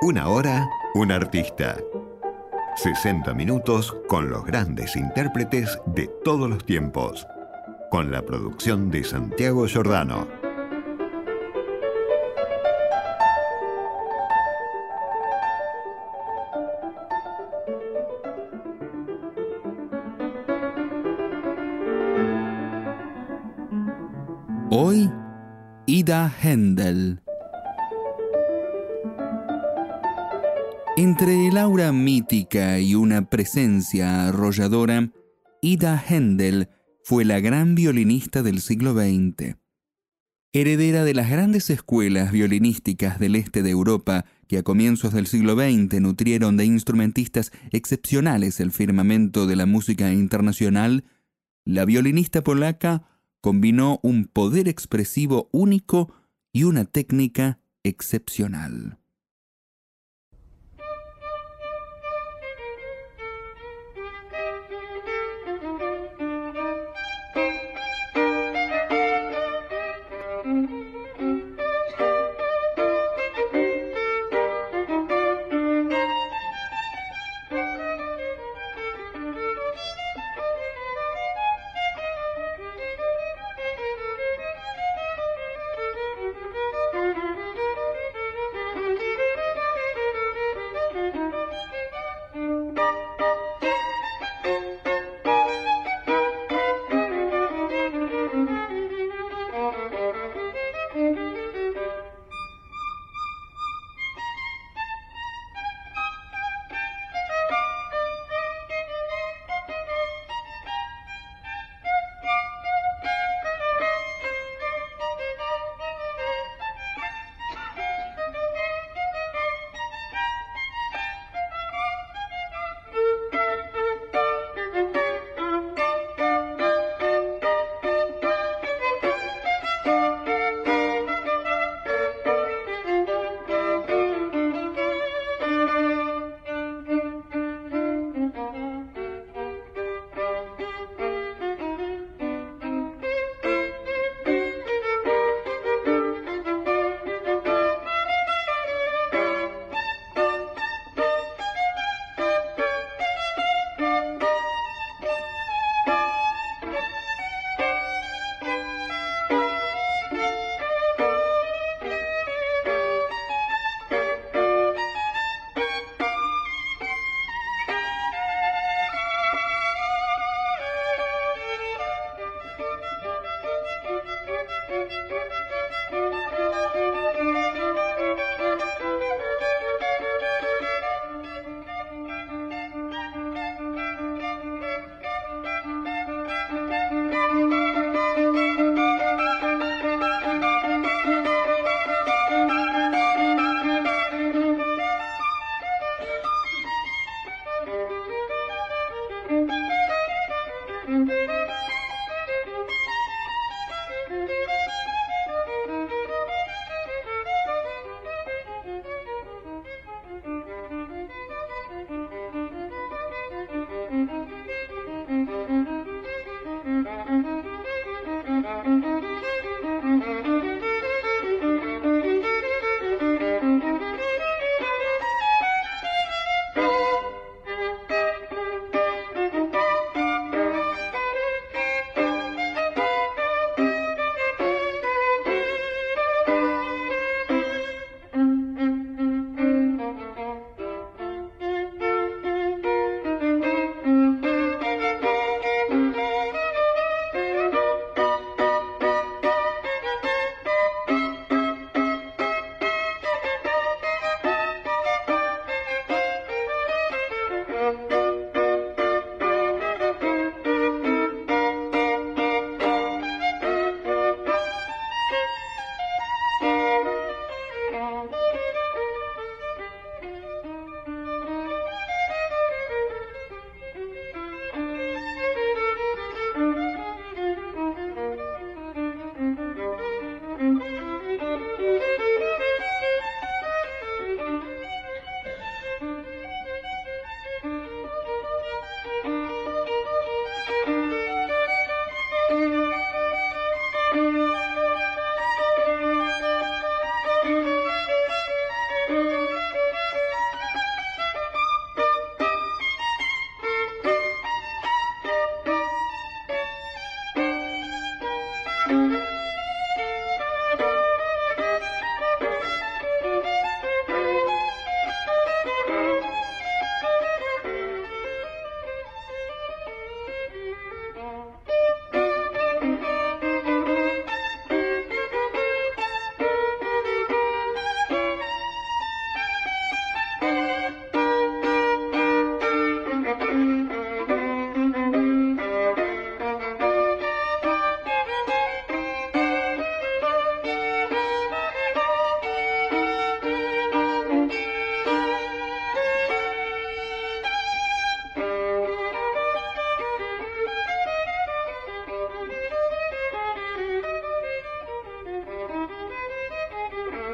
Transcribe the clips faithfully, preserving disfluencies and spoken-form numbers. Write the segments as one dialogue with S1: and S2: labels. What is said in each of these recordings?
S1: Una hora, un artista. sesenta minutos con los grandes intérpretes de todos los tiempos. Con la producción de Santiago Giordano.
S2: Hoy, Ida Haendel. Entre el aura mítica y una presencia arrolladora, Ida Haendel fue la gran violinista del siglo veinte. Heredera de las grandes escuelas violinísticas del este de Europa que a comienzos del siglo veinte nutrieron de instrumentistas excepcionales el firmamento de la música internacional, la violinista polaca combinó un poder expresivo único y una técnica excepcional.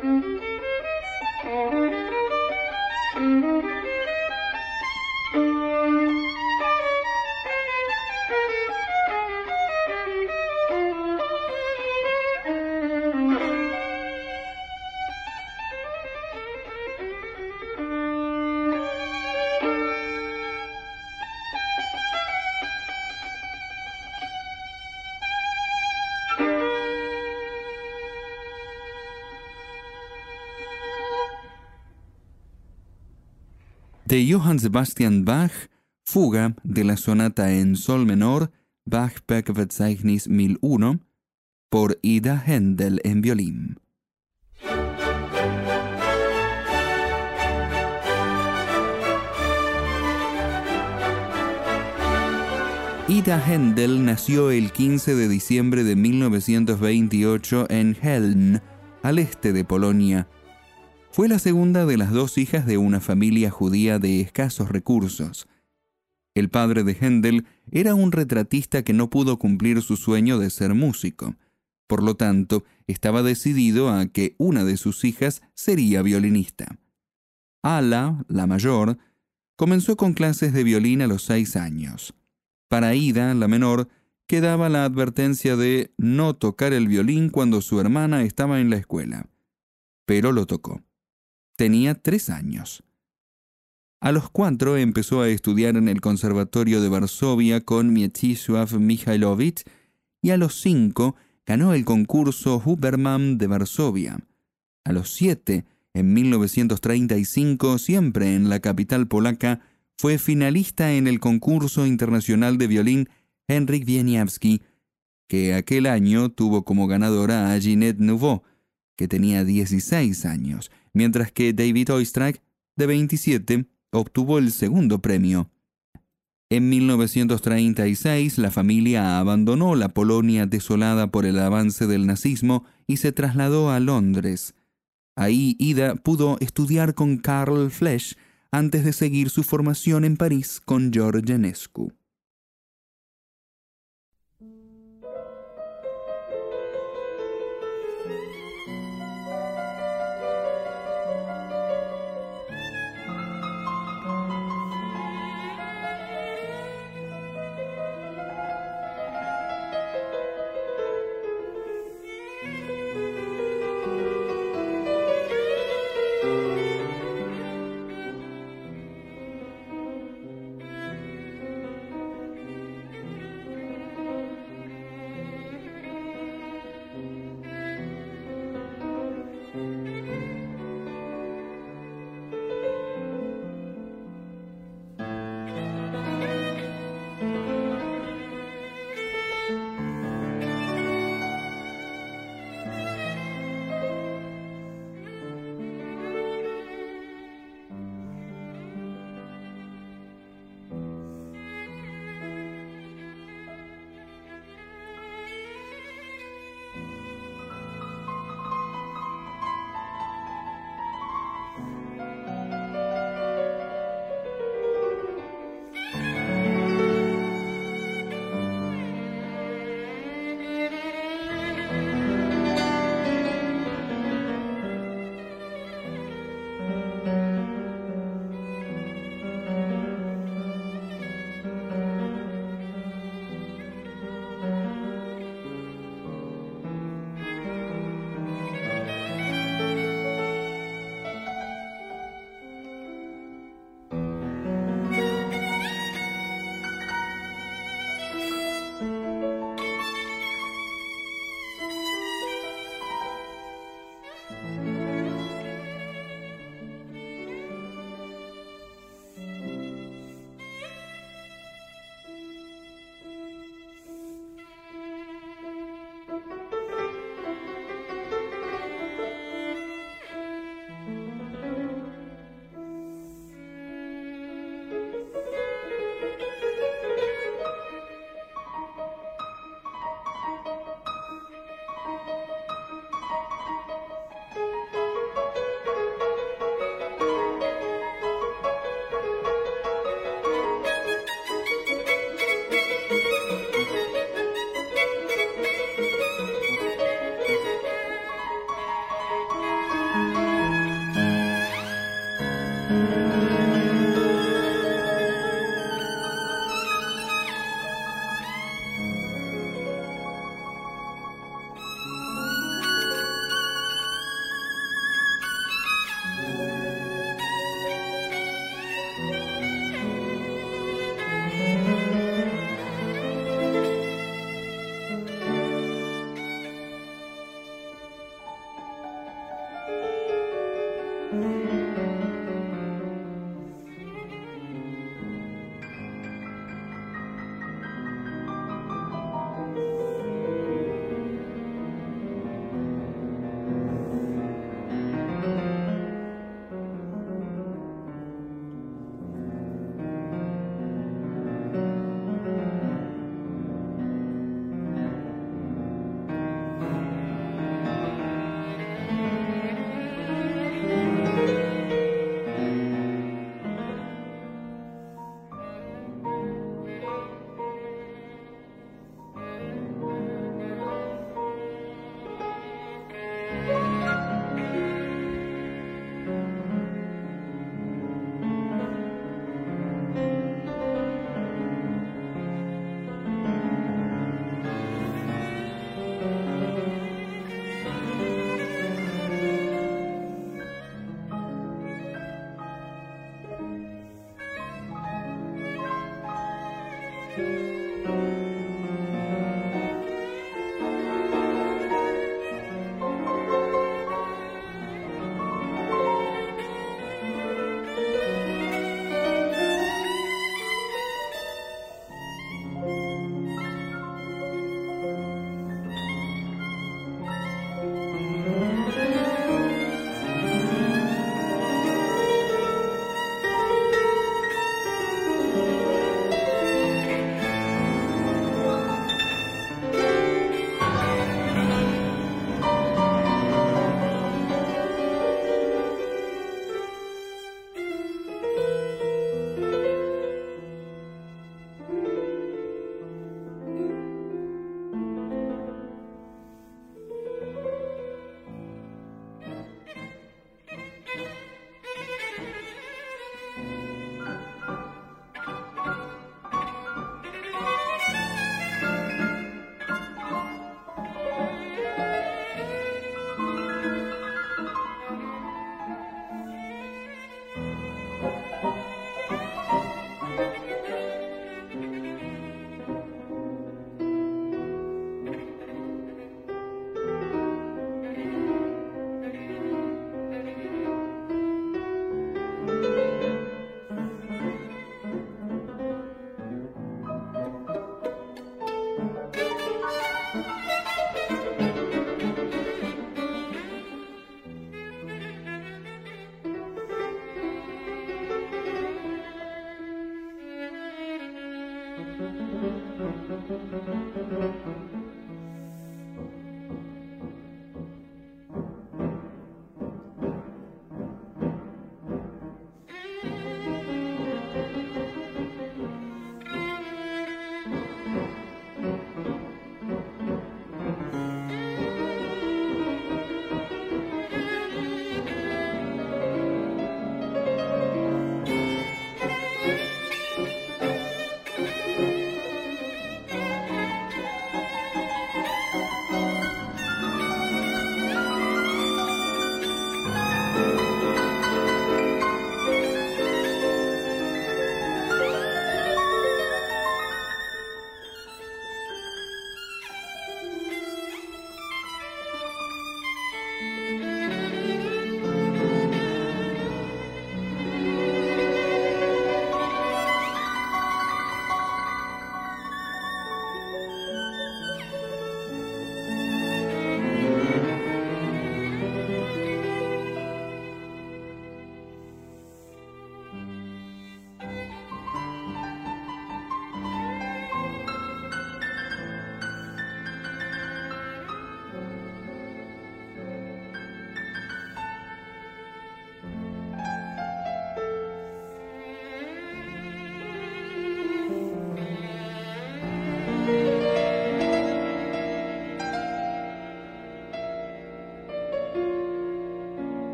S2: De Johann Sebastian Bach, fuga de la sonata en sol menor, Bach-Werkverzeichnis mil uno, por Ida Händel en violín. Ida Händel nació el quince de diciembre de mil novecientos veintiocho en Helm, al este de Polonia. Fue la segunda de las dos hijas de una familia judía de escasos recursos. El padre de Händel era un retratista que no pudo cumplir su sueño de ser músico. Por lo tanto, estaba decidido a que una de sus hijas sería violinista. Ala, la mayor, comenzó con clases de violín a los seis años. Para Ida, la menor, quedaba la advertencia de no tocar el violín cuando su hermana estaba en la escuela. Pero lo tocó. Tenía tres años. A los cuatro empezó a estudiar en el Conservatorio de Varsovia con Mieczysław Michałowicz y a los cinco ganó el concurso Huberman de Varsovia. A los siete, en mil novecientos treinta y cinco, siempre en la capital polaca, fue finalista en el concurso internacional de violín Henryk Wieniawski, que aquel año tuvo como ganadora a Ginette Nouveau, que tenía dieciséis años, mientras que David Oistrakh, de veintisiete, obtuvo el segundo premio. En mil novecientos treinta y seis, la familia abandonó la Polonia desolada por el avance del nazismo y se trasladó a Londres. Ahí Ida pudo estudiar con Karl Flesch antes de seguir su formación en París con George Enescu.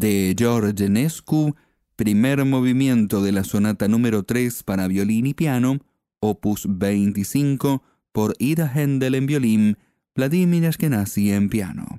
S2: de George Enescu, primer movimiento de la sonata número tres para violín y piano, opus veinticinco, por Ida Händel en violín, Vladimir Ashkenazy en piano.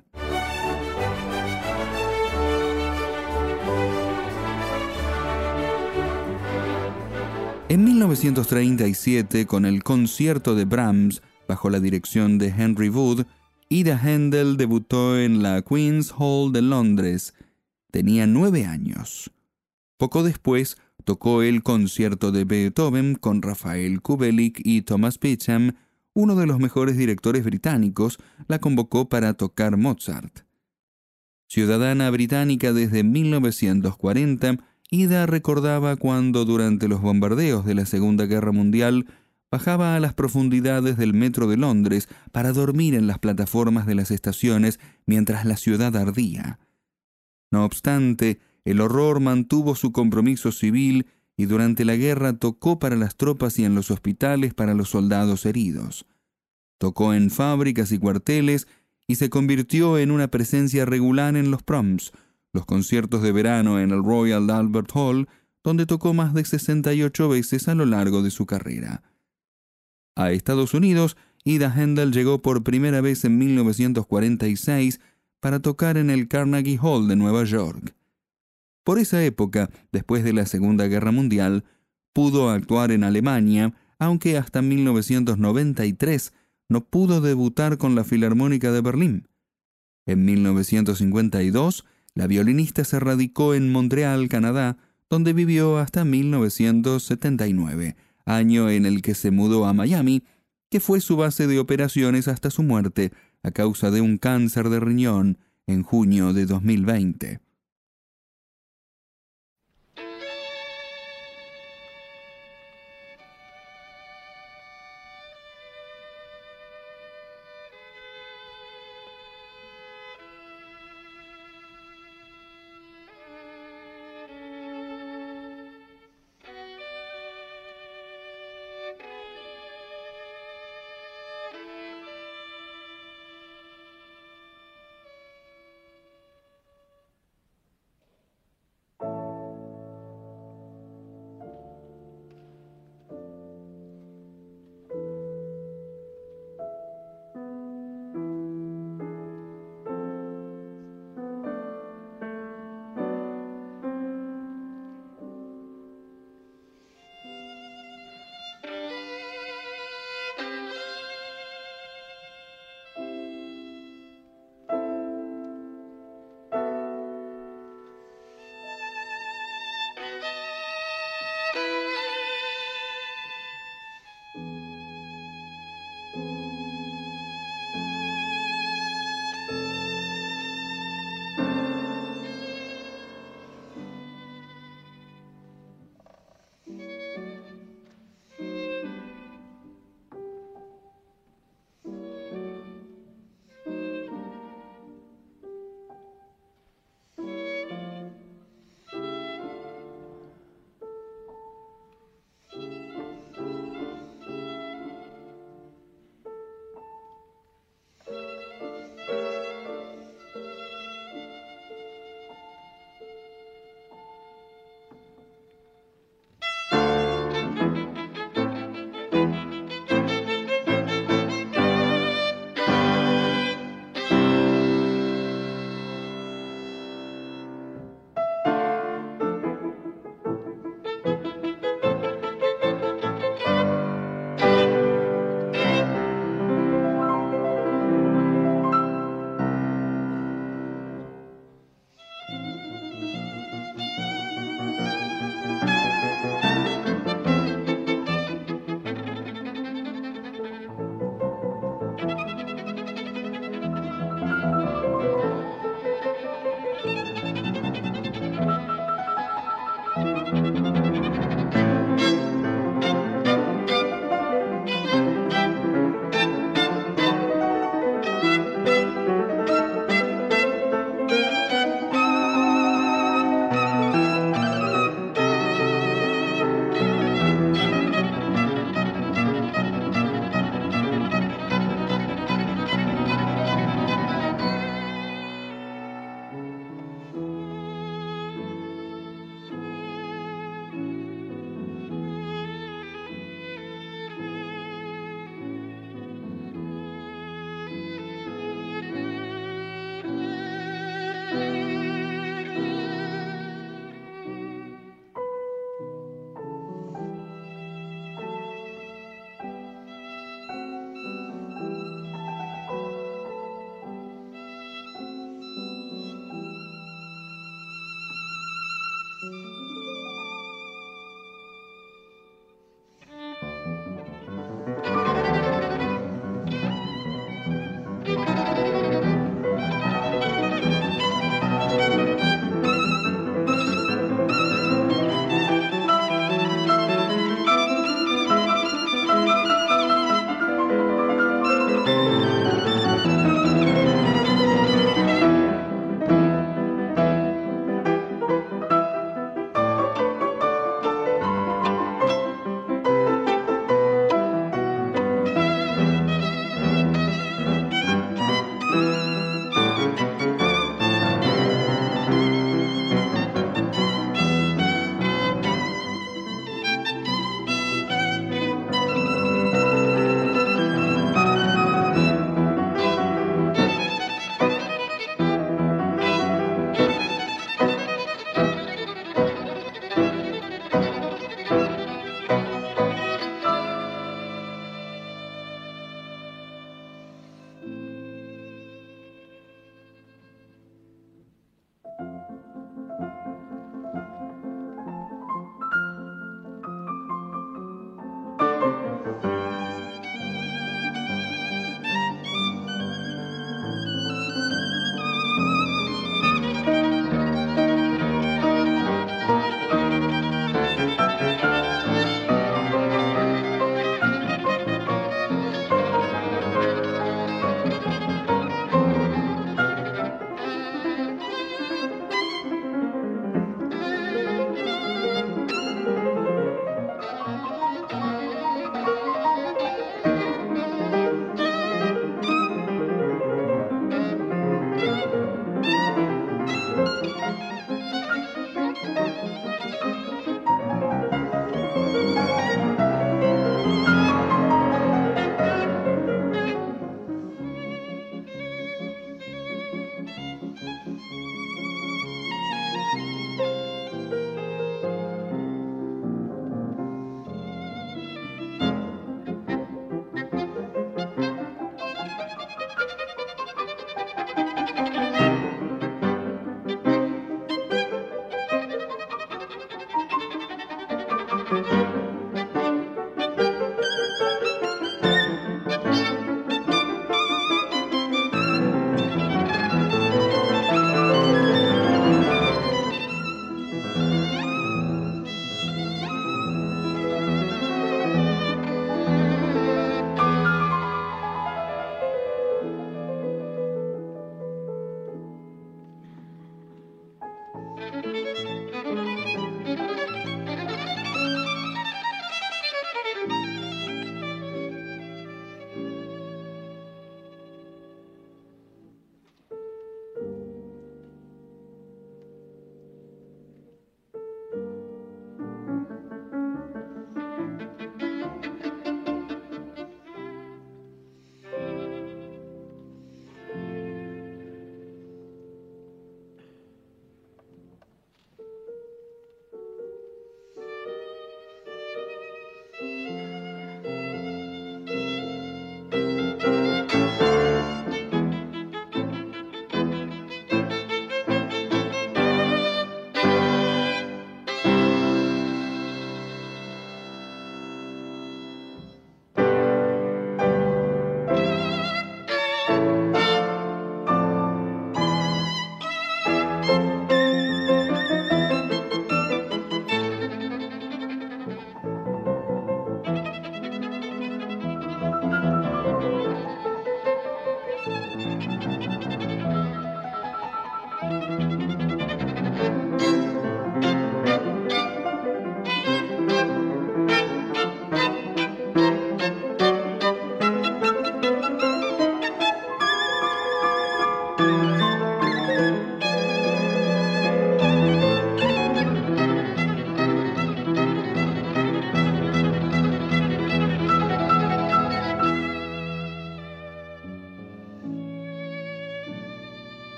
S2: En mil novecientos treinta y siete, con el concierto de Brahms, bajo la dirección de Henry Wood, Ida Händel debutó en la Queen's Hall de Londres. Tenía nueve años. Poco después, tocó el concierto de Beethoven con Rafael Kubelik y Thomas Beecham. Uno de los mejores directores británicos la convocó para tocar Mozart. Ciudadana británica desde mil novecientos cuarenta, Ida recordaba cuando durante los bombardeos de la Segunda Guerra Mundial bajaba a las profundidades del metro de Londres para dormir en las plataformas de las estaciones mientras la ciudad ardía. No obstante, el horror mantuvo su compromiso civil y durante la guerra tocó para las tropas y en los hospitales para los soldados heridos. Tocó en fábricas y cuarteles y se convirtió en una presencia regular en los proms, los conciertos de verano en el Royal Albert Hall, donde tocó más de sesenta y ocho veces a lo largo de su carrera. A Estados Unidos, Ida Händel llegó por primera vez en mil novecientos cuarenta y seis para tocar en el Carnegie Hall de Nueva York. Por esa época, después de la Segunda Guerra Mundial, pudo actuar en Alemania, aunque hasta mil novecientos noventa y tres no pudo debutar con la Filarmónica de Berlín. En mil novecientos cincuenta y dos, la violinista se radicó en Montreal, Canadá, donde vivió hasta mil novecientos setenta y nueve, año en el que se mudó a Miami, que fue su base de operaciones hasta su muerte a causa de un cáncer de riñón en junio de dos mil veinte.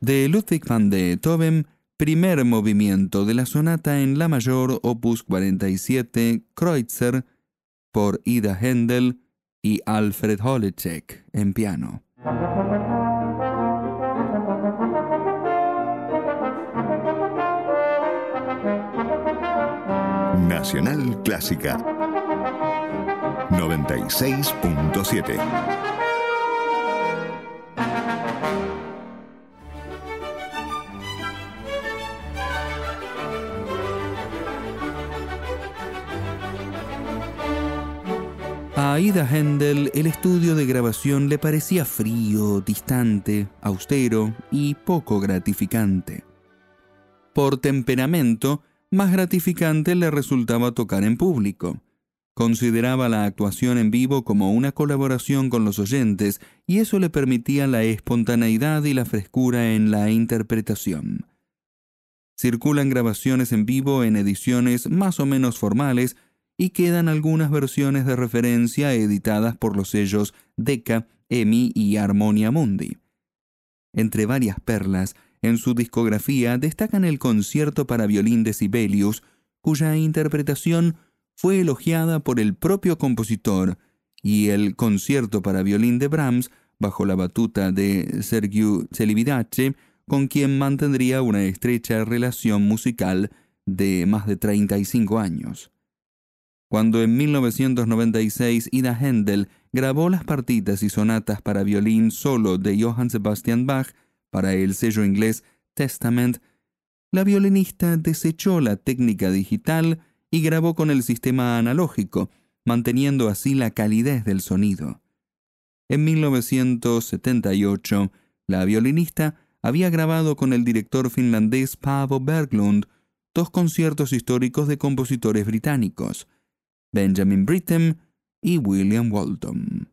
S2: De Ludwig van Beethoven, primer movimiento de la sonata en la mayor opus cuarenta y siete, Kreutzer, por Ida Händel y Alfred Holecek en piano.
S1: Nacional Clásica noventa y seis punto siete.
S2: A Ida Händel el estudio de grabación le parecía frío, distante, austero y poco gratificante. Por temperamento, más gratificante le resultaba tocar en público. Consideraba la actuación en vivo como una colaboración con los oyentes y eso le permitía la espontaneidad y la frescura en la interpretación. Circulan grabaciones en vivo en ediciones más o menos formales y quedan algunas versiones de referencia editadas por los sellos Decca, EMI y Harmonia Mundi. Entre varias perlas, en su discografía destacan el concierto para violín de Sibelius, cuya interpretación fue elogiada por el propio compositor, y el concierto para violín de Brahms, bajo la batuta de Sergiu Celibidache, con quien mantendría una estrecha relación musical de más de treinta y cinco años. Cuando en mil novecientos noventa y seis Ida Händel grabó las partitas y sonatas para violín solo de Johann Sebastian Bach para el sello inglés Testament, la violinista desechó la técnica digital y grabó con el sistema analógico, manteniendo así la calidez del sonido. En mil novecientos setenta y ocho, la violinista había grabado con el director finlandés Paavo Berglund dos conciertos históricos de compositores británicos, Benjamin Britten y William Walton.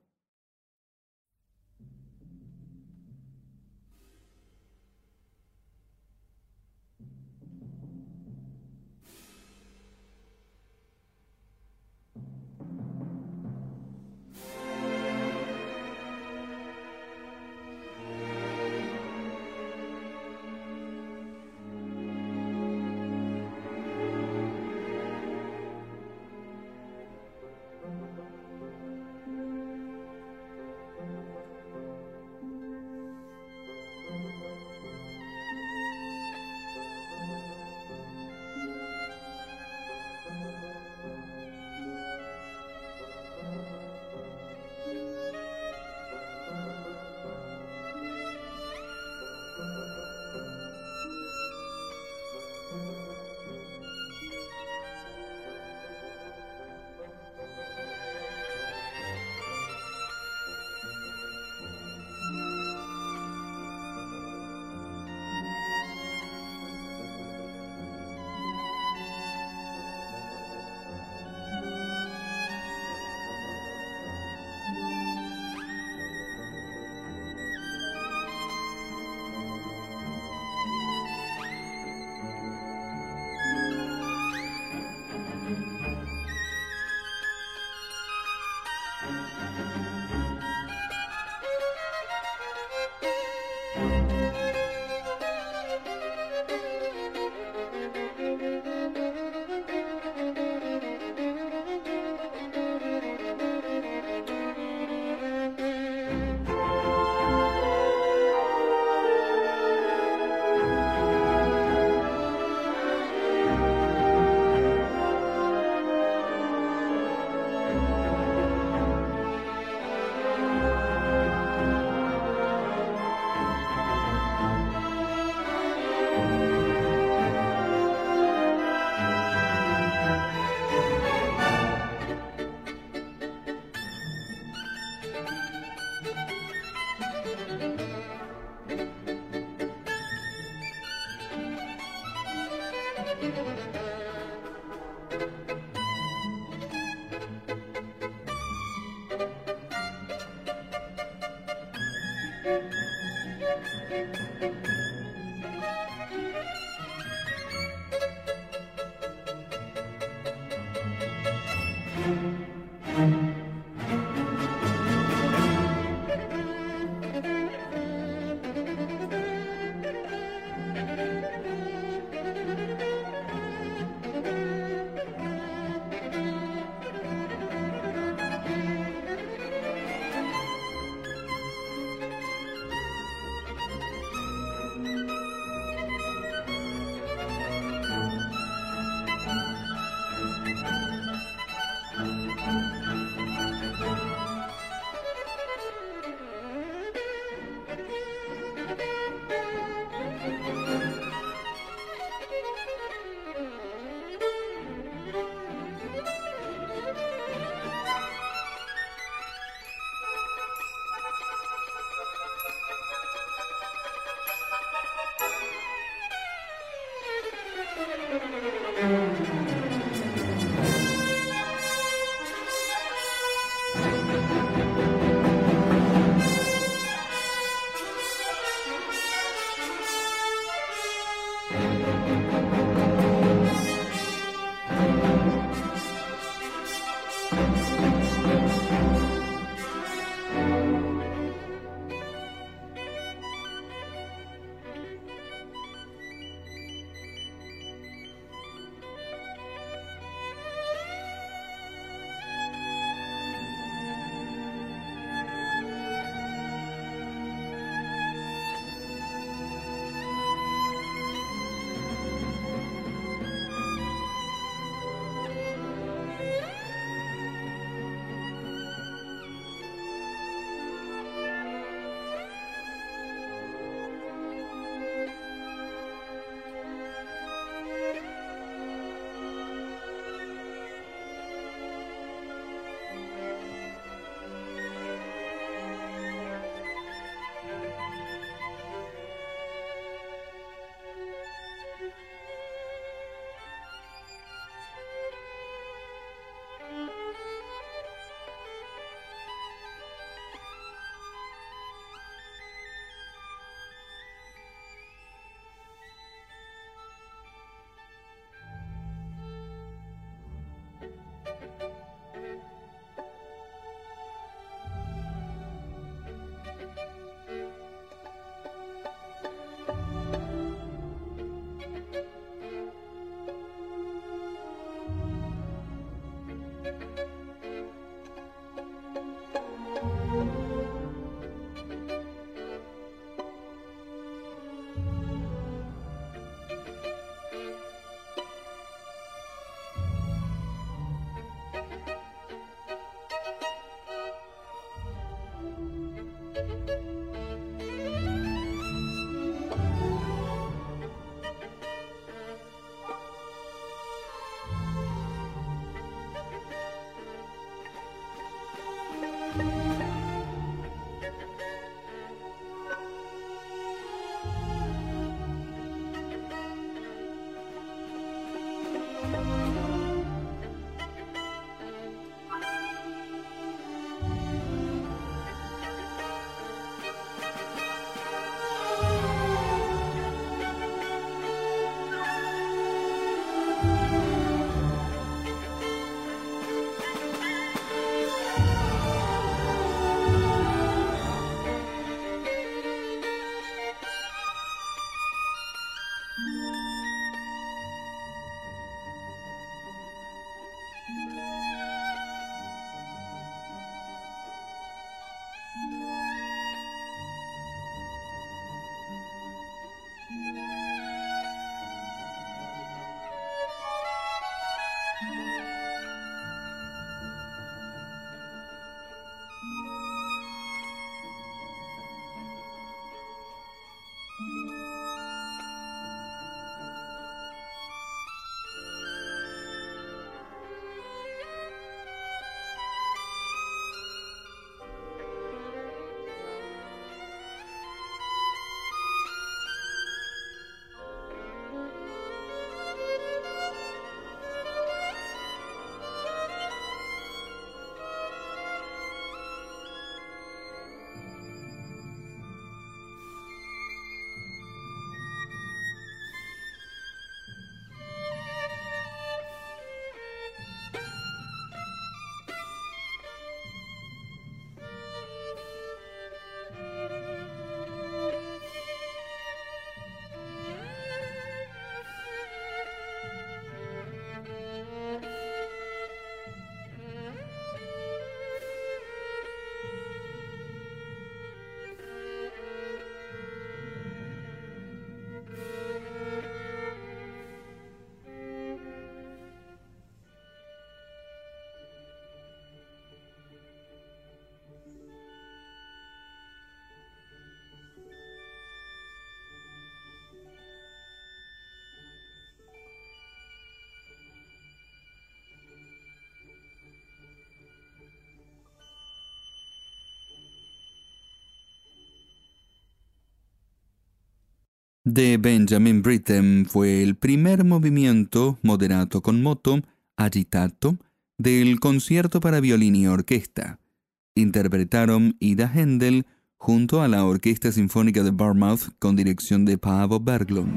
S2: de Benjamin Britten fue el primer movimiento moderato con moto, agitato, del concierto para violín y orquesta. Interpretaron Ida Händel junto a la Orquesta Sinfónica de Bournemouth con dirección de Paavo Berglund.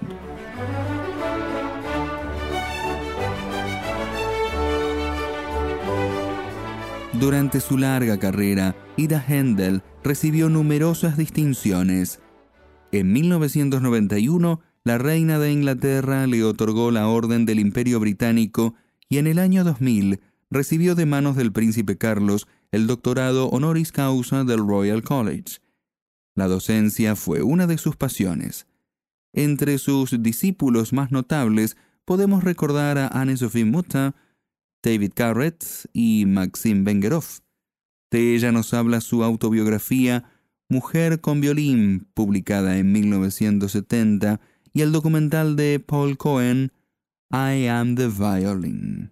S2: Durante su larga carrera, Ida Händel recibió numerosas distinciones. En mil novecientos noventa y uno, la reina de Inglaterra le otorgó la Orden del Imperio Británico y en el año dos mil recibió de manos del príncipe Carlos el doctorado honoris causa del Royal College. La docencia fue una de sus pasiones. Entre sus discípulos más notables podemos recordar a Anne-Sophie Mutter, David Garrett y Maxim Vengerov. De ella nos habla su autobiografía Mujer con violín, publicada en mil novecientos setenta, y el documental de Paul Cohen, I Am the Violin.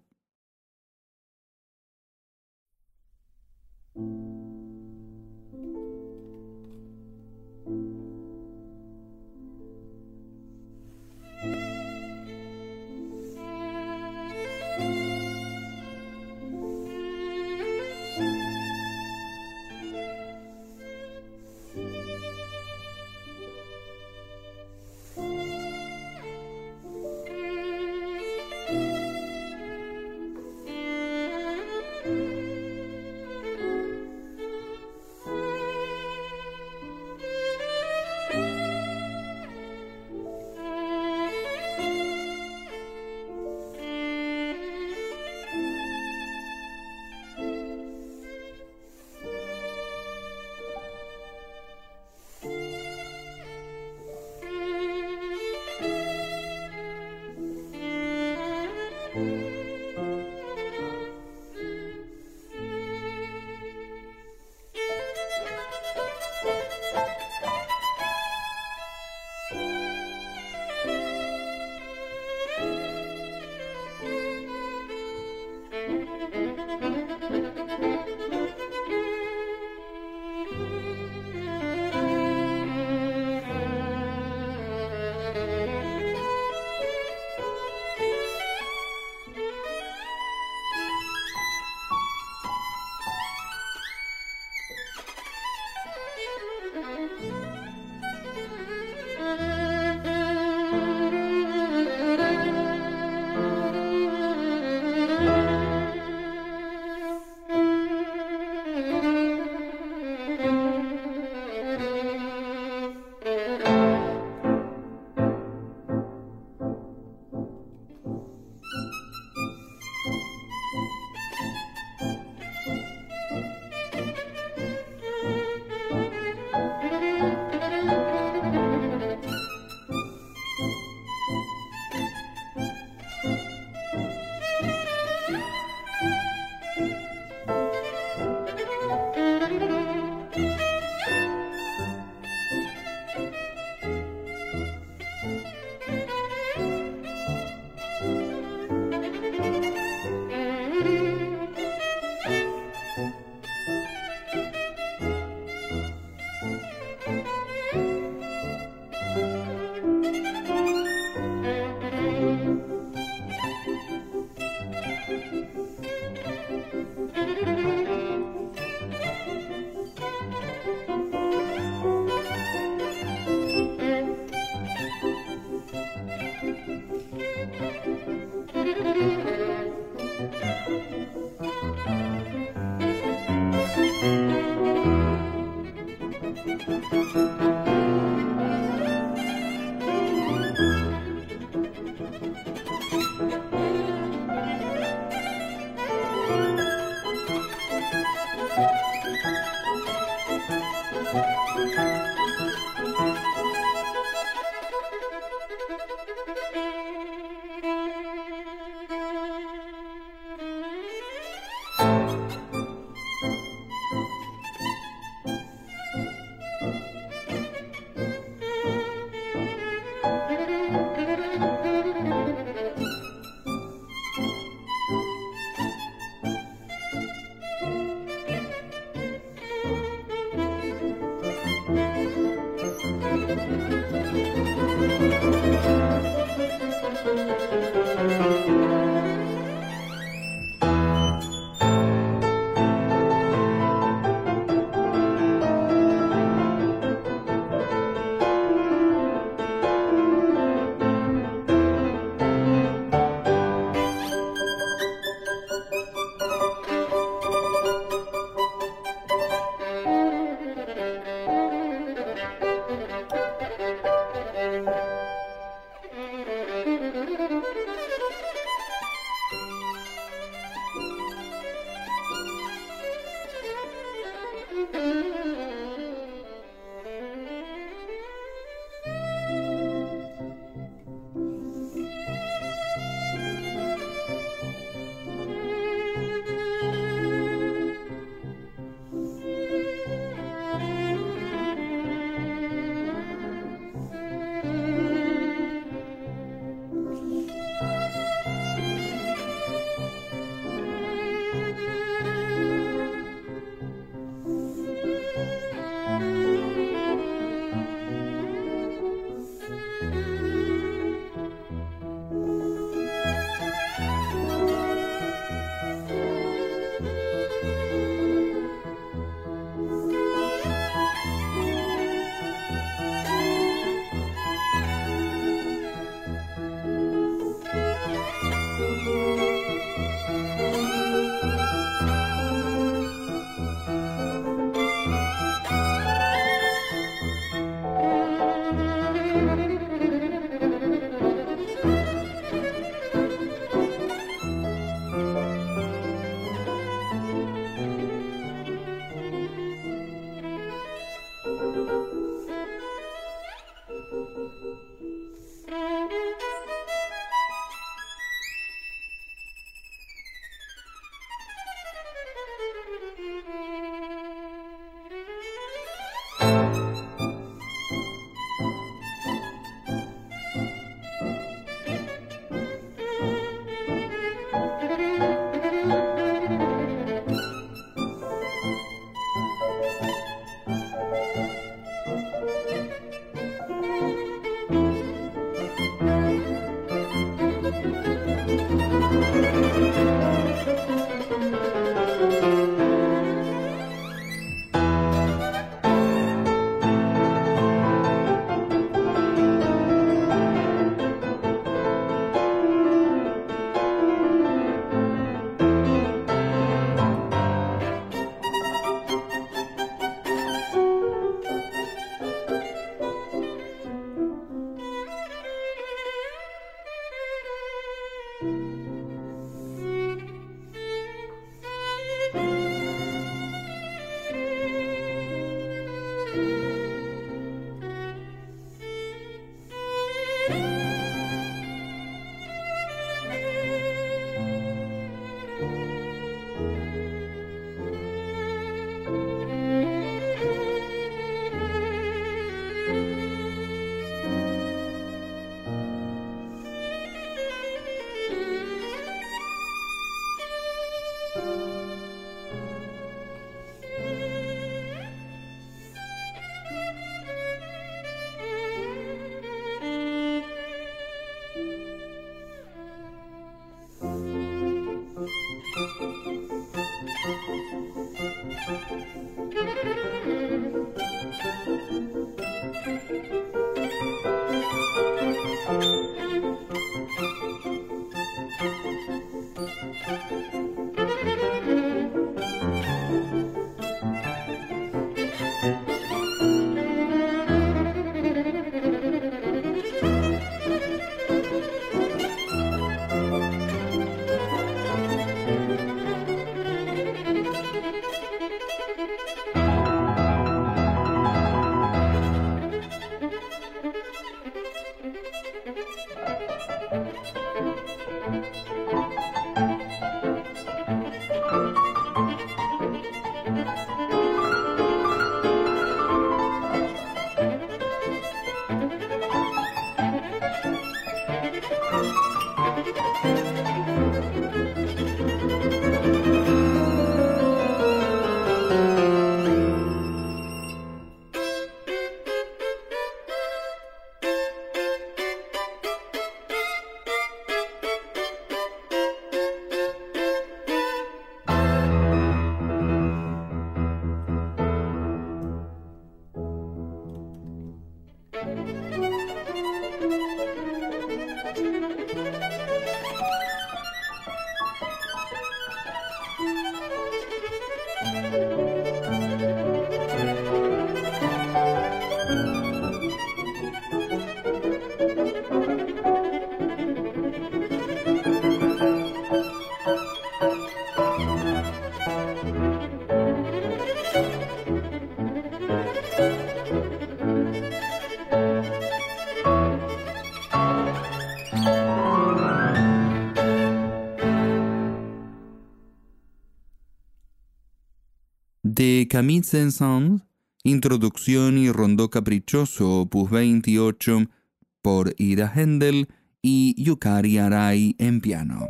S2: De Camille Saint-Saëns, Introducción y Rondó Caprichoso, opus veintiocho, por Ida Händel y Yukari Arai en piano.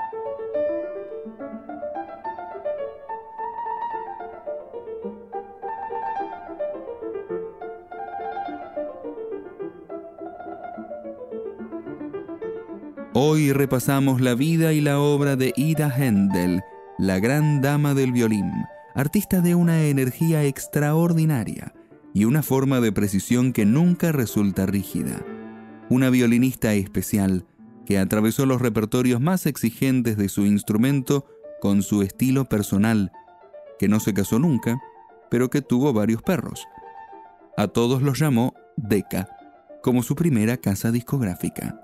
S2: Hoy repasamos la vida y la obra de Ida Händel, la gran dama del violín, artista de una energía extraordinaria y una forma de precisión que nunca resulta rígida. Una violinista especial que atravesó los repertorios más exigentes de su instrumento con su estilo personal, que no se casó nunca, pero que tuvo varios perros. A todos los llamó Decca, como su primera casa discográfica.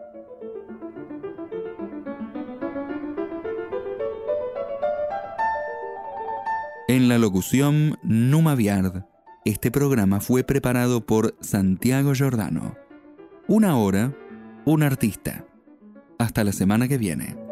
S2: En la locución, Numa Viard. Este programa fue preparado por Santiago Giordano. Una hora, un artista. Hasta la semana que viene.